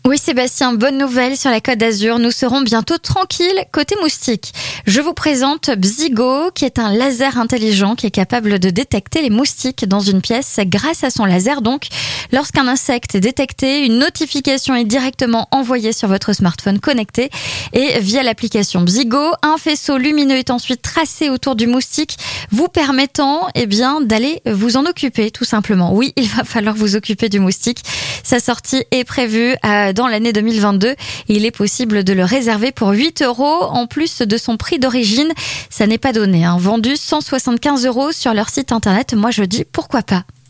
Oui Sébastien, bonne nouvelle sur la Côte d'Azur, nous serons bientôt tranquilles côté moustiques. Je vous présente Bzigo, qui est un laser intelligent qui est capable de détecter les moustiques dans une pièce grâce à son laser. Donc, lorsqu'un insecte est détecté, une notification est directement envoyée sur votre smartphone connecté et via l'application Bzigo, un faisceau lumineux est ensuite tracé autour du moustique, vous permettant d'aller vous en occuper tout simplement. Oui, il va falloir vous occuper du moustique. Sa sortie est prévue dans l'année 2022 et il est possible de le réserver pour 8 € en plus de son prix d'origine. Ça n'est pas donné, vendu 175 € sur leur site internet. Moi je dis pourquoi pas.